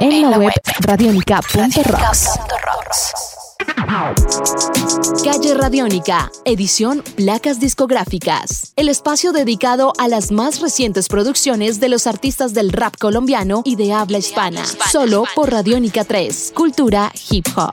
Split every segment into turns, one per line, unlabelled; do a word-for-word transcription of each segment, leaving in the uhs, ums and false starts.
en la web radionica punto rocks. Calle Radiónica, edición Placas Discográficas. El espacio dedicado a las más recientes producciones de los artistas del rap colombiano y de habla hispana. Solo por Radiónica tres, Cultura Hip Hop.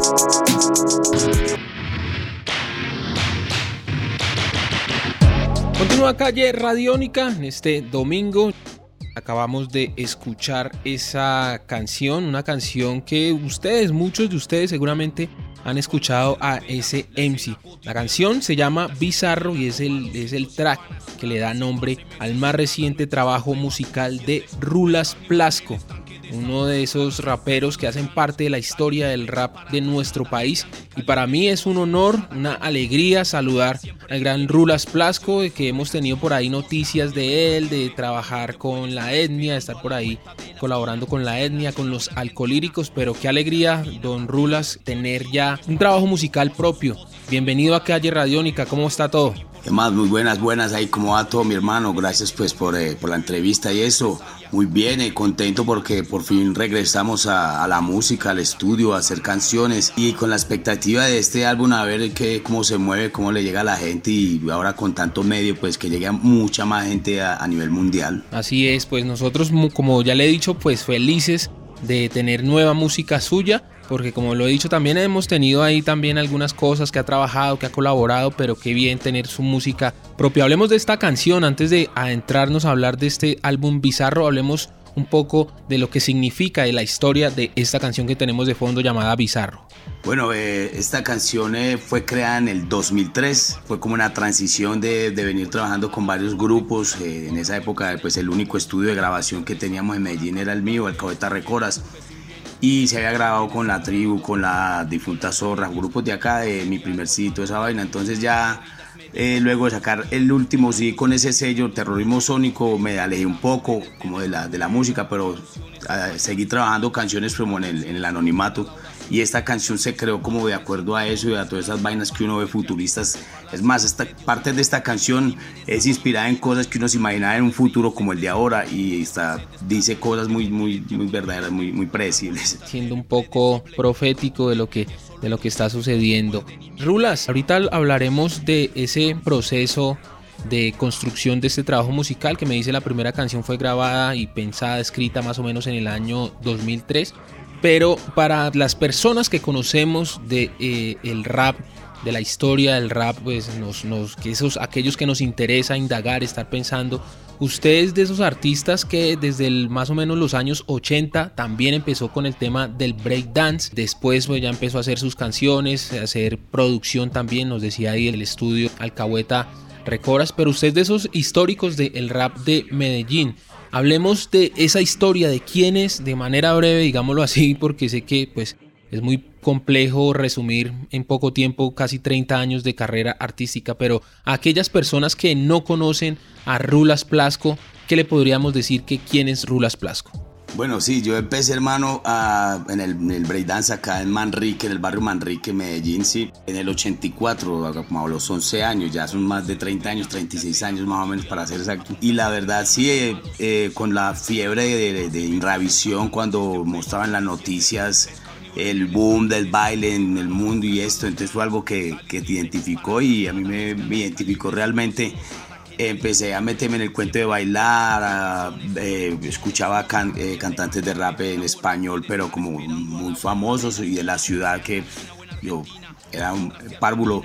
Continúa Calle Radiónica en este domingo. Acabamos de escuchar esa canción, una canción que ustedes, muchos de ustedes seguramente han escuchado a ese M C. La canción se llama Bizarro y es el, es el track que le da nombre al más reciente trabajo musical de Rulas Plasco, uno de esos raperos que hacen parte de la historia del rap de nuestro país. Y para mí es un honor, una alegría saludar al gran Rulas Plasco, que hemos tenido por ahí noticias de él, de trabajar con la etnia, de estar por ahí colaborando con la etnia, con los alcolíricos. Pero qué alegría, don Rulas, tener ya un trabajo musical propio. Bienvenido a Calle Radiónica, ¿cómo está todo?
¿Qué más? Muy buenas, buenas, ahí cómo va todo, mi hermano. Gracias pues por, eh, por la entrevista y eso. Muy bien, eh, contento porque por fin regresamos a, a la música, al estudio, a hacer canciones y con la expectativa de este álbum a ver qué, cómo se mueve, cómo le llega a la gente y ahora con tanto medio pues que llegue a mucha más gente a, a nivel mundial.
Así es, pues nosotros como ya le he dicho pues felices de tener nueva música suya, porque como lo he dicho también hemos tenido ahí también algunas cosas que ha trabajado, que ha colaborado, pero qué bien tener su música propia. Hablemos de esta canción antes de adentrarnos a hablar de este álbum Bizarro. Hablemos un poco de lo que significa, de la historia de esta canción que tenemos de fondo llamada Bizarro.
Bueno, eh, esta canción eh, fue creada en el dos mil tres, fue como una transición de, de venir trabajando con varios grupos. Eh, en esa época pues el único estudio de grabación que teníamos en Medellín era el mío, Alcahueta Records. Y se había grabado con La Tribu, con la difunta Zorra, grupos de acá, de Mi Primer Sitio, esa vaina. Entonces ya eh, luego de sacar el último sí con ese sello, Terrorismo Sónico, me alejé un poco como de la, de la música, pero eh, seguí trabajando canciones como en el, en el anonimato. Y esta canción se creó como de acuerdo a eso y a todas esas vainas que uno ve futuristas. Es más, esta parte de esta canción es inspirada en cosas que uno se imaginaba en un futuro como el de ahora y está, dice cosas muy, muy, muy verdaderas, muy, muy predecibles.
Siendo un poco profético de lo que, de lo que está sucediendo. Rulas, ahorita hablaremos de ese proceso de construcción de este trabajo musical que me dice la primera canción fue grabada y pensada, escrita más o menos en el año dos mil tres. Pero para las personas que conocemos de eh, el rap, de la historia del rap, pues nos, nos, que esos, aquellos que nos interesa indagar, estar pensando, usted es de esos artistas que desde el, más o menos los años ochenta también empezó con el tema del breakdance, después pues ya empezó a hacer sus canciones, a hacer producción también, nos decía ahí el estudio Alcahueta Records, pero usted es de esos históricos del rap de Medellín. Hablemos de esa historia, de quién es, de manera breve, digámoslo así, porque sé que pues, es muy complejo resumir en poco tiempo casi treinta años de carrera artística, pero a aquellas personas que no conocen a Rulas Plasco, ¿qué le podríamos decir que quién es Rulas Plasco?
Bueno, sí, yo empecé, hermano, a, en, el, en el breakdance acá en Manrique, en el barrio Manrique, Medellín, sí, en el ochenta y cuatro, como a los once años, ya son más de treinta años, treinta y seis años más o menos para ser exacto. Y la verdad, sí, eh, eh, con la fiebre de, de, de Inravisión, cuando mostraban las noticias, el boom del baile en el mundo y esto, entonces fue algo que, que te identificó y a mí me, me identificó realmente. Empecé a meterme en el cuento de bailar, a, eh, escuchaba can, eh, cantantes de rap en español, pero como muy famosos y de la ciudad que yo era un párvulo.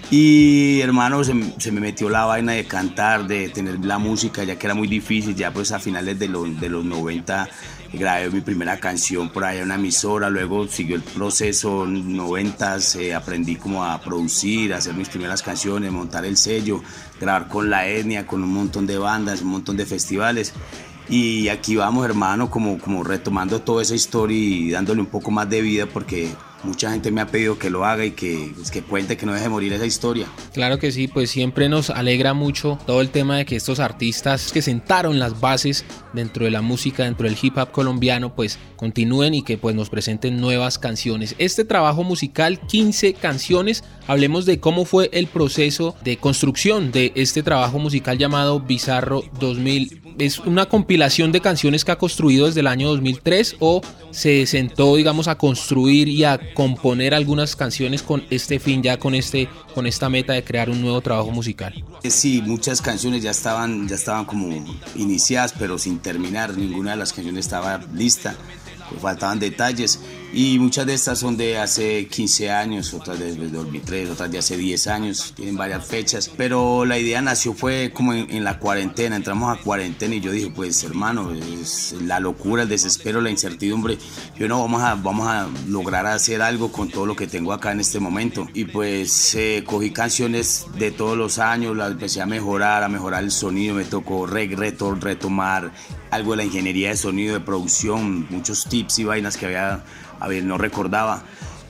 Y hermano, se, se me metió la vaina de cantar, de tener la música, ya que era muy difícil, ya pues a finales de los, de los noventa grabé mi primera canción por allá en una emisora, luego siguió el proceso, noventas, eh, aprendí como a producir, a hacer mis primeras canciones, montar el sello, grabar con la etnia, con un montón de bandas, un montón de festivales. Y aquí vamos, hermano, como, como retomando toda esa historia y dándole un poco más de vida porque mucha gente me ha pedido que lo haga y que, pues, que cuente, que no deje morir esa historia.
Claro que sí, pues siempre nos alegra mucho todo el tema de que estos artistas que sentaron las bases dentro de la música, dentro del hip hop colombiano, pues continúen y que pues nos presenten nuevas canciones. Este trabajo musical, quince canciones, hablemos de cómo fue el proceso de construcción de este trabajo musical llamado Bizarro dos mil ¿Es una compilación de canciones que ha construido desde el año dos mil tres o se sentó, digamos, a construir y a componer algunas canciones con este fin, ya con este, con esta meta de crear un nuevo trabajo musical?
Sí, muchas canciones ya estaban, ya estaban como iniciadas, pero sin terminar. Ninguna de las canciones estaba lista, pues faltaban detalles. Y muchas de estas son de hace quince años, otras de dos mil tres, otras de hace diez años, tienen varias fechas. Pero la idea nació fue como en, en la cuarentena, entramos a cuarentena y yo dije, pues hermano, es la locura, el desespero, la incertidumbre. Yo no, vamos a, vamos a lograr hacer algo con todo lo que tengo acá en este momento. Y pues eh, cogí canciones de todos los años, las empecé a mejorar, a mejorar el sonido, me tocó re, reto, retomar algo de la ingeniería de sonido, de producción, muchos tips y vainas que había... A ver, no recordaba.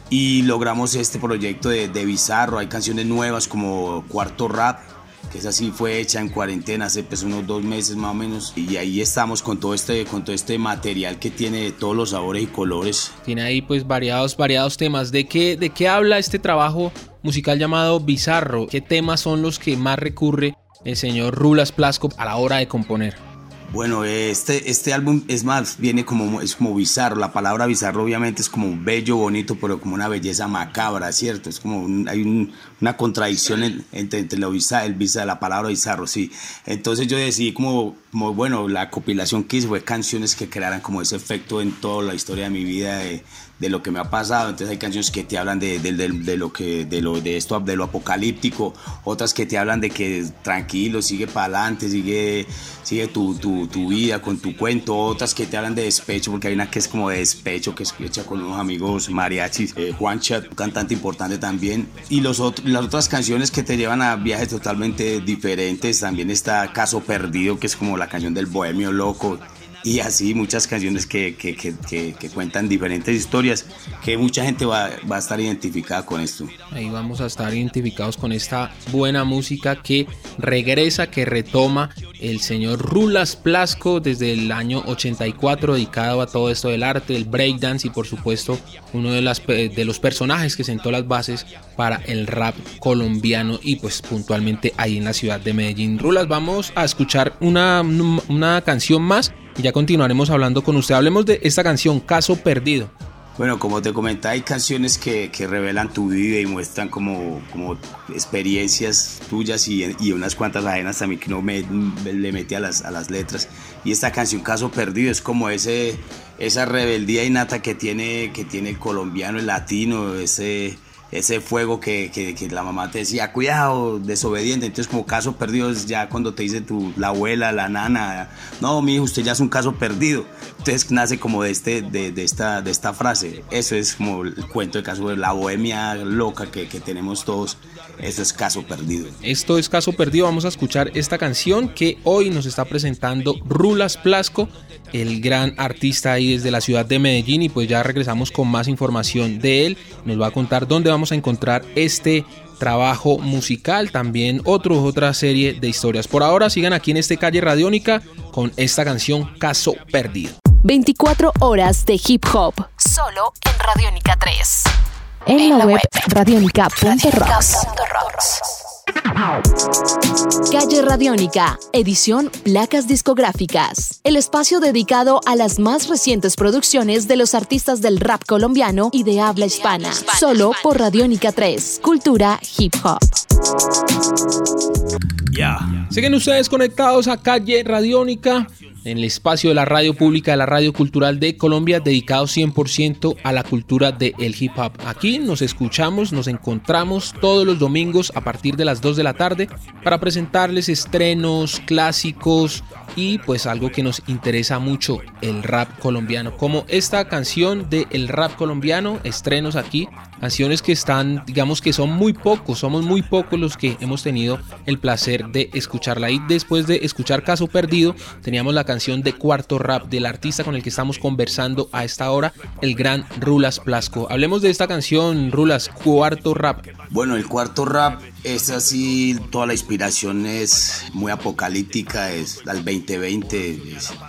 Y logramos este proyecto de, de Bizarro. Hay canciones nuevas como Cuarto Rap, que esa sí fue hecha en cuarentena hace pues, unos dos meses más o menos. Y ahí estamos con todo este, con todo este material que tiene de todos los sabores y colores.
Tiene ahí pues variados, variados temas. ¿De qué, de qué habla este trabajo musical llamado Bizarro? ¿Qué temas son los que más recurre el señor Rulas Plasco a la hora de componer?
Bueno, este, este álbum es más, viene como, es como bizarro. La palabra bizarro obviamente es como bello, bonito, pero como una belleza macabra, ¿cierto? Es como un, hay un, una contradicción en, entre, entre lo bizarro, el bizarro, la palabra bizarro, sí. Entonces yo decidí como, como, bueno, la compilación que hice fue canciones que crearan como ese efecto en toda la historia de mi vida, de, de lo que me ha pasado. Entonces hay canciones que te hablan de, de, de, de lo que, de lo, de esto, de lo apocalíptico, otras que te hablan de que tranquilo, sigue para adelante, sigue, sigue tu, tu, tu vida con tu cuento, otras que te hablan de despecho, porque hay una que es como de despecho, que es hecha con unos amigos mariachis, eh, Juancha, un cantante importante también, y los otros, las otras canciones que te llevan a viajes totalmente diferentes. También está Caso Perdido, que es como la canción del bohemio loco. Y así muchas canciones que, que, que, que, que cuentan diferentes historias, que mucha gente va, va a estar identificada con esto.
Ahí vamos a estar identificados con esta buena música que regresa, que retoma el señor Rulas Plasco desde el año ochenta y cuatro, dedicado a todo esto del arte, el breakdance y por supuesto uno de, las, de los personajes que sentó las bases para el rap colombiano y pues puntualmente ahí en la ciudad de Medellín. Rulas, vamos a escuchar una, una canción más y ya continuaremos hablando con usted. Hablemos de esta canción, Caso Perdido.
Bueno, como te comenté, hay canciones que, que revelan tu vida y muestran como, como experiencias tuyas y, y unas cuantas ajenas también que no me, me le metí a las, a las letras. Y esta canción, Caso Perdido, es como ese, esa rebeldía innata que tiene, que tiene el colombiano, el latino, ese... ese fuego que, que, que la mamá te decía, cuidado, desobediente. Entonces como caso perdido es ya cuando te dice tu, la abuela, la nana, no, mi hijo, usted ya es un caso perdido. Entonces nace como de, este, de, de, esta, de esta frase. Eso es como el cuento de caso de la bohemia loca que, que tenemos todos. Eso es Caso Perdido.
Esto es Caso Perdido. Vamos a escuchar esta canción que hoy nos está presentando Rulas Plasco, el gran artista ahí desde la ciudad de Medellín, y pues ya regresamos con más información de él. Nos va a contar dónde vamos a encontrar este trabajo musical, también otro, otra serie de historias. Por ahora sigan aquí en este Calle Radiónica con esta canción Caso Perdido.
veinticuatro horas de hip hop solo en Radiónica tres. En, en la, la web, web radionica punto rocks. Calle Radiónica, edición Placas Discográficas. El espacio dedicado a las más recientes producciones de los artistas del rap colombiano y de habla hispana. Solo por Radiónica tres, cultura hip hop.
Yeah. Siguen ustedes conectados a Calle Radiónica, en el espacio de la radio pública, de la radio cultural de Colombia, dedicado cien por ciento a la cultura del hip hop. Aquí nos escuchamos, nos encontramos todos los domingos a partir de las dos de la tarde para presentarles estrenos, clásicos y pues algo que nos interesa mucho, el rap colombiano. Como esta canción de el rap colombiano, estrenos aquí, canciones que están, digamos que son muy pocos, somos muy pocos los que hemos tenido el placer de escucharla. Y después de escuchar Caso Perdido, teníamos la canción de Cuarto Rap del artista con el que estamos conversando a esta hora, el gran Rulas Plasco. Hablemos de esta canción, Rulas, Cuarto Rap.
Bueno, el Cuarto Rap es así, toda la inspiración es muy apocalíptica, es al veinte veinte, es,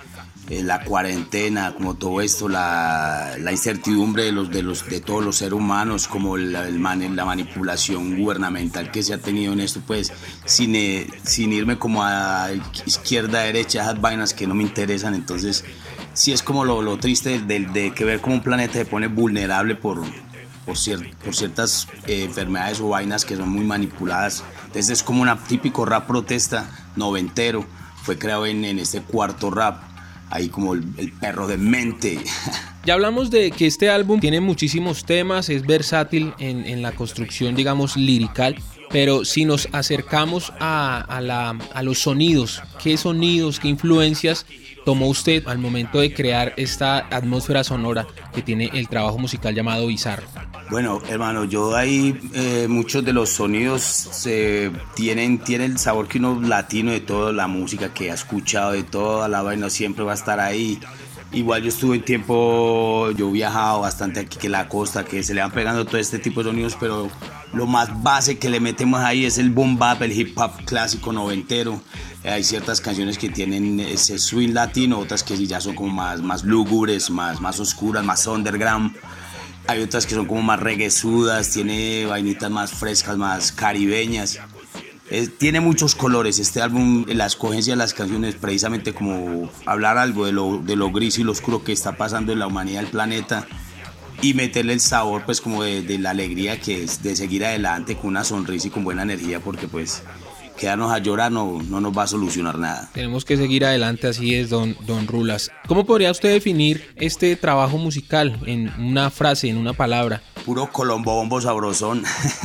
eh, la cuarentena, como todo esto, la, la incertidumbre de, los, de, los, de todos los seres humanos, como el, el man, la manipulación gubernamental que se ha tenido en esto, pues sin, eh, sin irme como a izquierda, derecha, esas vainas que no me interesan. Entonces sí es como lo, lo triste de, de, de que ver como un planeta se pone vulnerable por, por, cier, por ciertas eh, enfermedades o vainas que son muy manipuladas. Entonces es como un típico rap protesta noventero, fue creado en, en este cuarto rap, ahí como el, el perro de mente.
Ya hablamos de que este álbum tiene muchísimos temas, es versátil en, en la construcción, digamos, lirical, pero si nos acercamos a, a, la, a los sonidos, ¿qué sonidos, qué influencias tomó usted al momento de crear esta atmósfera sonora que tiene el trabajo musical llamado Bizarro?
Bueno, hermano, yo ahí eh, muchos de los sonidos eh, tienen, tienen el sabor que uno latino de toda la música que ha escuchado, de toda la vaina, siempre va a estar ahí. Igual yo estuve en tiempo, yo he viajado bastante aquí que la costa, que se le van pegando todo este tipo de sonidos, pero lo más base que le metemos ahí es el boom bap, el hip hop clásico noventero. Hay ciertas canciones que tienen ese swing latino, otras que ya son como más, más lúgubres, más, más oscuras, más underground. Hay otras que son como más reggaezudas, tiene vainitas más frescas, más caribeñas. Eh, tiene muchos colores. Este álbum, la escogencia de las canciones, precisamente como hablar algo de lo, de lo gris y lo oscuro que está pasando en la humanidad, el planeta, y meterle el sabor pues como de, de la alegría que es de seguir adelante con una sonrisa y con buena energía, porque pues quedarnos a llorar no, no nos va a solucionar nada.
Tenemos que seguir adelante, así es, don, don Rulas. ¿Cómo podría usted definir este trabajo musical en una frase, en una palabra?
Puro colombo bombo sabrosón.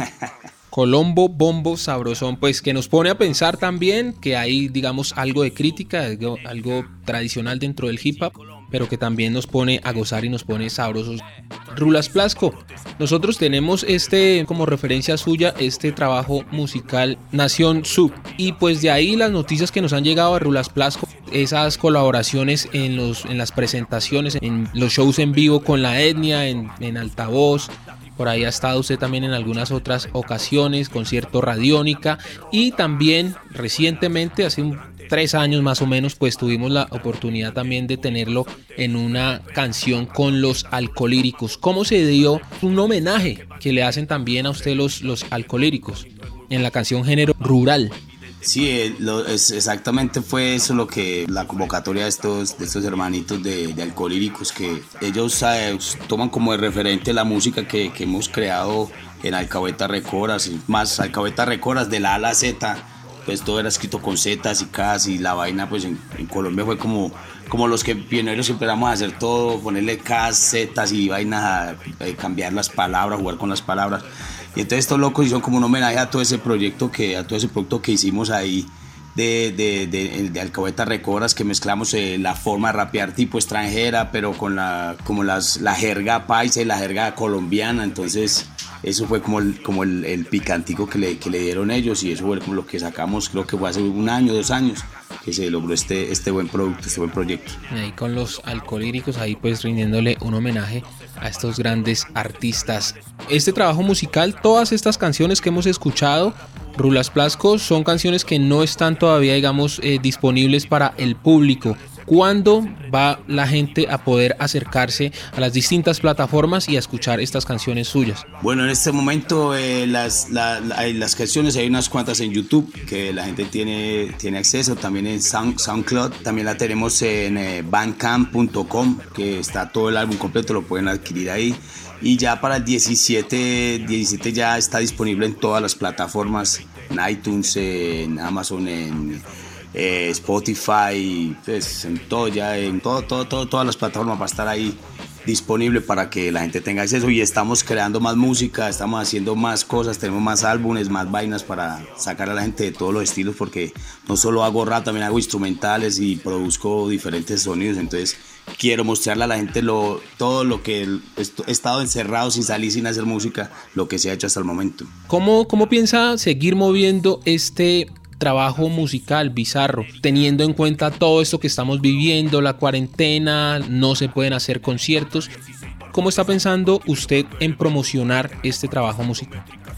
Colombo bombo sabrosón, pues que nos pone a pensar también que hay, digamos, algo de crítica, algo, algo tradicional dentro del hip hop, pero que también nos pone a gozar y nos pone sabrosos. Rulas Plasco, nosotros tenemos este como referencia suya, este trabajo musical Nación Sub, y pues de ahí las noticias que nos han llegado a Rulas Plasco, esas colaboraciones en, los, en las presentaciones, en los shows en vivo con La Etnia, en, en Altavoz. Por ahí ha estado usted también en algunas otras ocasiones, concierto Radiónica, y también recientemente, hace un, tres años más o menos, pues tuvimos la oportunidad también de tenerlo en una canción con Los Alcolíricos. ¿Cómo se dio un homenaje que le hacen también a usted los, los Alcolíricos en la canción Género Rural?
Sí, lo, es, exactamente fue eso lo que la convocatoria de estos, de estos hermanitos de, de Alcolíricos, que ellos eh, toman como de referente la música que, que hemos creado en Alcahueta Recoras, más Alcahueta Recoras de la A a la Z, pues todo era escrito con Zetas y Ks, y la vaina pues en, en Colombia fue como, como los que pioneros empezamos a hacer todo, ponerle Ks, Zetas y vainas, a, a cambiar las palabras, jugar con las palabras. Y entonces estos locos hicieron como un homenaje a todo ese proyecto que, a todo ese producto que hicimos ahí de, de, de, de Alcahueta Recoras, que mezclamos eh, la forma de rapear tipo extranjera, pero con la, como las, la jerga paisa y la jerga colombiana. Entonces eso fue como el, como el, el picantico que le, que le dieron ellos, y eso fue como lo que sacamos, creo que fue hace un año, dos años, que se logró este, este buen producto, este buen proyecto.
Ahí con Los Alcolíricos, ahí pues rindiéndole un homenaje a estos grandes artistas. Este trabajo musical, todas estas canciones que hemos escuchado, Rulas Plasco, son canciones que no están todavía, digamos, eh, disponibles para el público. ¿Cuándo va la gente a poder acercarse a las distintas plataformas y a escuchar estas canciones suyas?
Bueno, en este momento eh, las, la, la, las canciones hay unas cuantas en YouTube que la gente tiene, tiene acceso, también en Sound, SoundCloud, también la tenemos en eh, bandcamp punto com, que está todo el álbum completo, lo pueden adquirir ahí. Y ya para el diecisiete, diecisiete ya está disponible en todas las plataformas, en iTunes, en Amazon, en eh, Spotify, pues en todo, ya en todo, todo, todo, todas las plataformas va a estar ahí disponible para que la gente tenga acceso. Y estamos creando más música, estamos haciendo más cosas, tenemos más álbumes, más vainas para sacar a la gente de todos los estilos, porque no solo hago rap, también hago instrumentales y produzco diferentes sonidos. Entonces quiero mostrarle a la gente lo, todo lo que he estado encerrado sin salir, sin hacer música, lo que se ha hecho hasta el momento.
¿Cómo, cómo piensa seguir moviendo este trabajo musical Bizarro, teniendo en cuenta todo esto que estamos viviendo, la cuarentena, no se pueden hacer conciertos? ¿Cómo está pensando usted en promocionar este trabajo musical?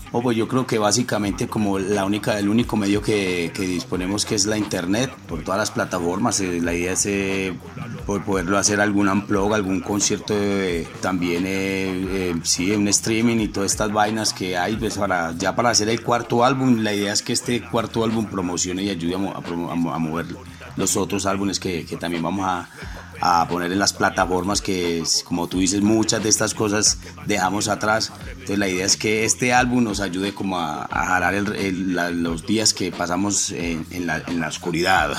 Oh, pues yo creo que básicamente como la única, el único medio que, que disponemos, que es la internet, por todas las plataformas. Eh, la idea es eh, poderlo hacer algún unplug, algún concierto, eh, también eh, eh, sí, un streaming y todas estas vainas que hay, pues para, ya para hacer el cuarto álbum. La idea es que este cuarto álbum promocione y ayude a, a, a, a mover los otros álbumes que, que también vamos a a poner en las plataformas, que como tú dices, muchas de estas cosas dejamos atrás. Entonces la idea es que este álbum nos ayude como a, a jalar el, el, la, los días que pasamos en, en, la, en la oscuridad.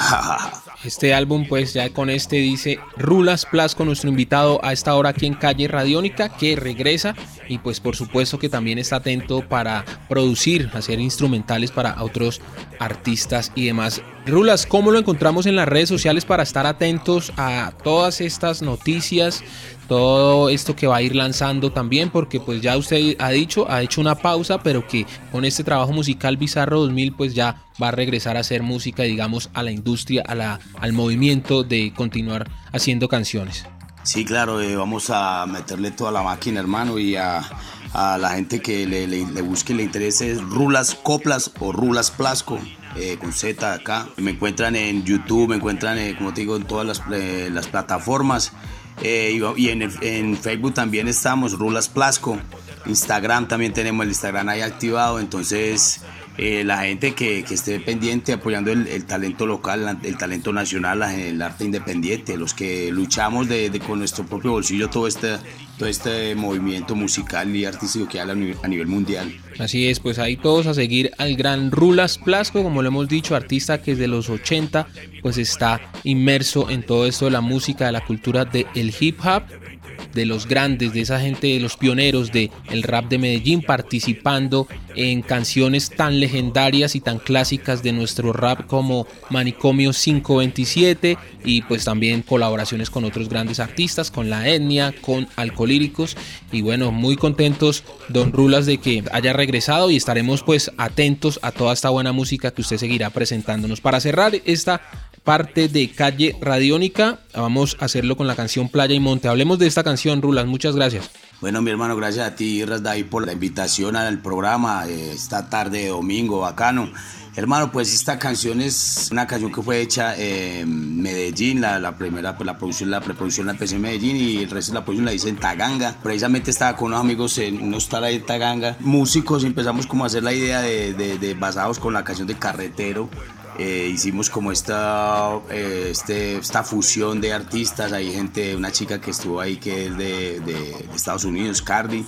Este álbum, pues ya con este dice Rulas Plasco, nuestro invitado a esta hora aquí en Calle Radiónica, que regresa y pues por supuesto que también está atento para producir, hacer instrumentales para otros artistas y demás. Rulas, ¿cómo lo encontramos en las redes sociales para estar atentos a todas estas noticias, todo esto que va a ir lanzando también? Porque pues ya usted ha dicho, ha hecho una pausa, pero que con este trabajo musical Bizarro dos mil pues ya va a regresar a hacer música, digamos, a la industria, a la, al movimiento de continuar haciendo canciones.
Sí, claro, eh, vamos a meterle toda la máquina, hermano, y a, a la gente que le, le, le busque y le interese Rulas Coplas o Rulas Plasco. Eh, con Z acá. Me encuentran en YouTube, me encuentran, eh, como te digo, en todas las, eh, las plataformas. Eh, y y en, el, en Facebook también estamos, Rulas Plasco. Instagram también tenemos el Instagram ahí activado. Entonces, eh, la gente que, que esté pendiente, apoyando el, el talento local, el talento nacional, el arte independiente, los que luchamos de, de, con nuestro propio bolsillo todo este, todo este movimiento musical y artístico que hay a nivel, a nivel mundial.
Así es, pues ahí todos a seguir al gran Rulas Plasco, como lo hemos dicho, artista que desde los ochenta pues está inmerso en todo esto de la música, de la cultura del hip hop, de los grandes, de esa gente, de los pioneros del rap de Medellín, participando en canciones tan legendarias y tan clásicas de nuestro rap como Manicomio cinco veintisiete, y pues también colaboraciones con otros grandes artistas, con La Etnia, con Alcolíricos. Y bueno, muy contentos, don Rulas, de que haya regresado, y estaremos pues atentos a toda esta buena música que usted seguirá presentándonos. Para cerrar esta parte de Calle Radiónica, vamos a hacerlo con la canción Playa y Monte. Hablemos de esta canción, Rulas, muchas gracias.
Bueno, mi hermano, gracias a ti, Rasdaí, por la invitación al programa eh, esta tarde de domingo, bacano. Hermano, pues esta canción es una canción que fue hecha en Medellín, la, la primera, pues la producción, la preproducción la empecé en Medellín, y el resto de la producción la hice en Taganga. Precisamente estaba con unos amigos en un hostal ahí en Taganga, músicos, y empezamos como a hacer la idea de, de, de basados con la canción de Carretero. Eh, hicimos como esta, eh, este, esta fusión de artistas. Hay gente, una chica que estuvo ahí que es de, de, de Estados Unidos, Cardi,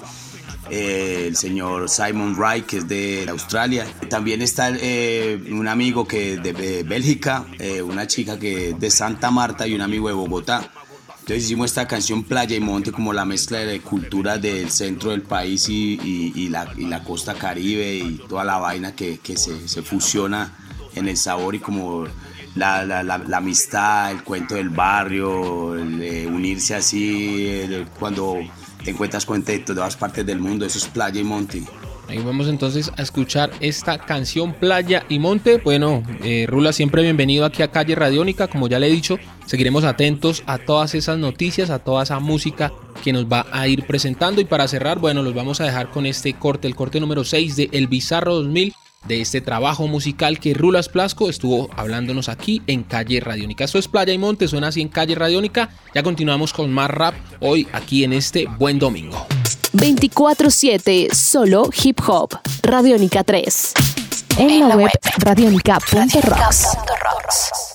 eh, el señor Simon Wright, que es de Australia. También está eh, un amigo que de, de Bélgica, eh, una chica que es de Santa Marta, y un amigo de Bogotá. Entonces hicimos esta canción Playa y Monte, como la mezcla de culturas del centro del país y, y, y, la, y la costa caribe, y toda la vaina que, que se, se fusiona en el sabor, y como la, la, la, la amistad, el cuento del barrio, el, eh, unirse así, el, cuando te encuentras con gente de todas partes del mundo. Eso es Playa y Monte.
Ahí vamos entonces a escuchar esta canción Playa y Monte. Bueno, eh, Rula, siempre bienvenido aquí a Calle Radiónica. Como ya le he dicho, seguiremos atentos a todas esas noticias, a toda esa música que nos va a ir presentando. Y para cerrar, bueno, los vamos a dejar con este corte, el corte número seis de El Bizarro dos mil, de este trabajo musical que Rulas Plasco estuvo hablándonos aquí en Calle Radiónica. Esto es Playa y Monte, suena así en Calle Radiónica. Ya continuamos con más rap hoy aquí en este buen domingo.
veinticuatro siete, solo hip hop. Radiónica tres. En la web radiónica punto rocks.